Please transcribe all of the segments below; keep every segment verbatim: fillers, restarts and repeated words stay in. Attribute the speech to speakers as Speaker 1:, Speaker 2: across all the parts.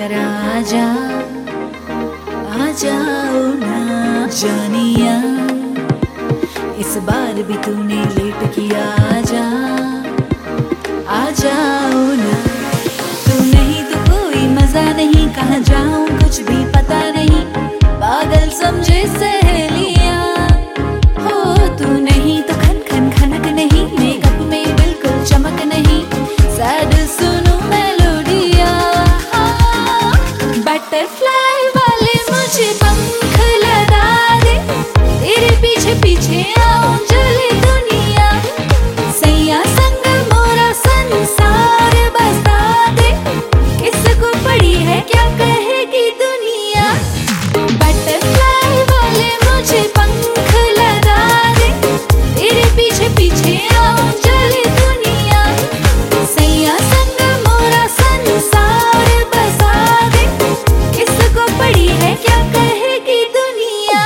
Speaker 1: कर आजा, आ जाओ ना जानिया, इस बार भी तूने लेट किया, आजा, आ जाओ ना। तू नहीं तो कोई मजा नहीं, कहाँ जाऊं कुछ भी पता नहीं, पागल समझे सहेलियां। हो तू नहीं तो खन खन खनक नहीं, मेकअप में बिल्कुल चमक नहीं, सैड सुनूं मेलोडिया। बटरफ्लाई वाले मुझे पंख लगा दे, तेरे पीछे पीछे आऊं चले दुनिया, सैया संग मोरा संसार बसा दे, किसको पड़ी है क्या कहेगी दुनिया। बटरफ्लाई वाले मुझे पंख लगा दे, तेरे पीछे पीछे आऊं चले दुनिया, सैया संग मोरा संसार बसा दे, किसको पड़ी है क्या कहेगी दुनिया।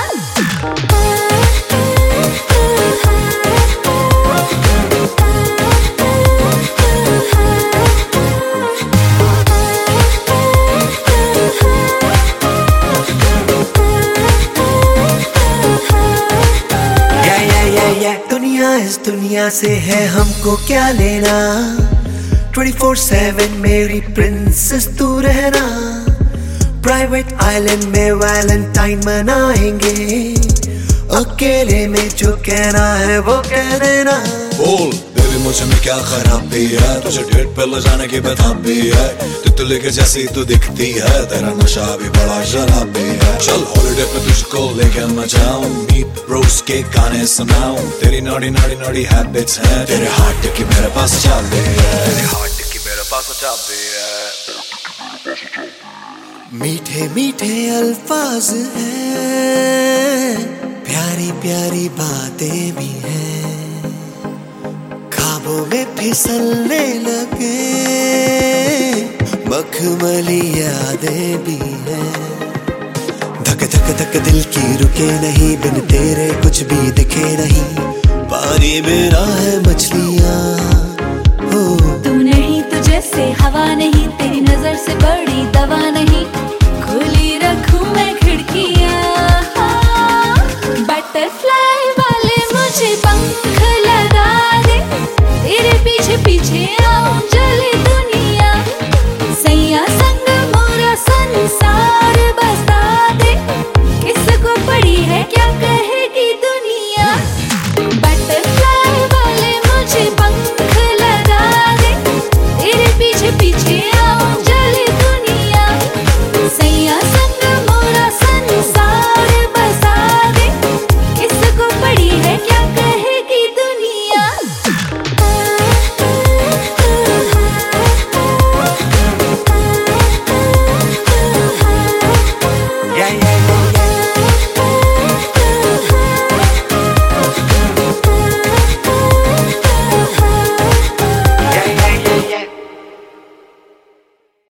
Speaker 2: दुनिया इस दुनिया से है हमको क्या लेना, ट्वेंटी फोर सेवन मेरी प्रिंसेस तू रहना, प्राइवेट आइलैंड में वैलेंटाइन मनाएंगे, अकेले में जो कहना है वो कह देना।
Speaker 3: बोल बेबी मुझे में क्या खराबी है, तुझे डेट पे ले जाने की बताबी है, तितली के जैसी तू दिखती है, तेरा नशा भी बड़ा शराबी है। चल हॉलिडे पे तुझको लेके मैं जाऊं, मीट रोज के गाने सुनाऊं, तेरी नॉडी नॉडी नॉडी हैबिट्स हैं, तेरे हार्ट की मेरे पास चाबी है, तेरे हार्ट की मेरे पास चाबी है।
Speaker 2: मीठे मीठे अल्फाज हैं, प्यारी प्यारी बातें भी हैं, ख्वाबों में फिसलने लगे मखमली यादें भी हैं, धक धक धक दिल की रुके नहीं, बिन तेरे कुछ भी दिखे नहीं, पानी मेरा है मछलियाँ। हो
Speaker 1: तू नहीं तो जैसे हवा नहीं, तेरी नजर से बड़ी दवा नहीं, खुली